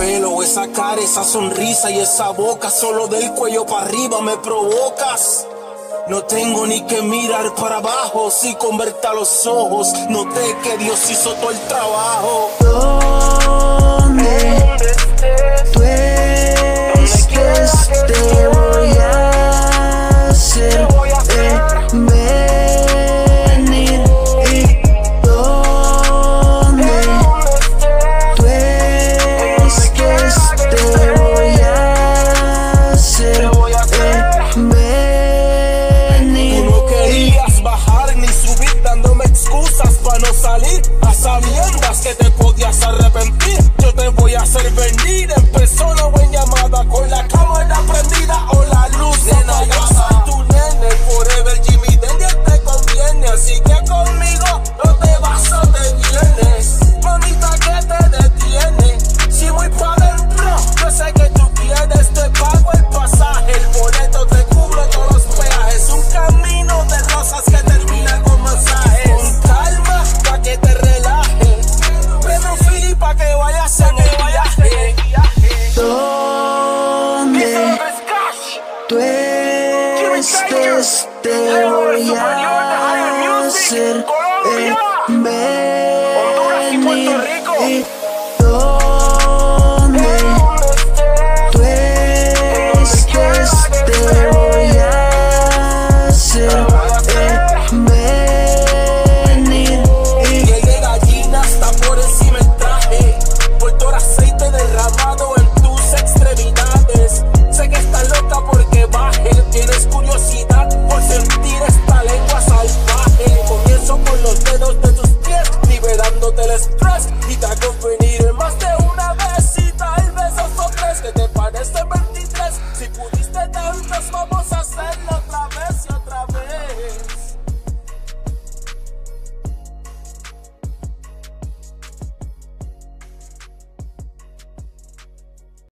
pelo, esa cara, esa sonrisa y esa boca, solo del cuello para arriba me provocas. No tengo ni que mirar para abajo, si con verte a los ojos noté que Dios hizo todo el trabajo. Donde tú estés, te voy a hacer venir. Y donde tú estés, te voy a hacer venir. Tú no querías bajar ni subir dándome excusas para no salir, a sabiendas que te podías arrepentir. Yo te voy a hacer venir en persona o en llamada, con la cámara prendida o la luz apagada. Yo soy tu nene, forever Jimmy Daniel te conviene, así que conmigo no te vas o te vienes. Mamita, ¿qué te detiene? Si voy pa' dentro, yo sé que tú quieres, te pago el pasaje, el boleto, te cubro todos los peajes, un camino de rosas que termina con masajes. Con calma, pa' que te relajes, prende un fili pa' que vayas en el viaje. Donde tú estés, te voy a hacer venir. Y donde tú estés, te voy a hacer venir. Piel de gallina está por encima el traje, por todo aceite derramado en tus extremidades. Sé que estás loca porque baje, tienes curiosidad por sentir esta lengua salvaje. Comienzo con los dedos de tus pies, liberándote el estrés.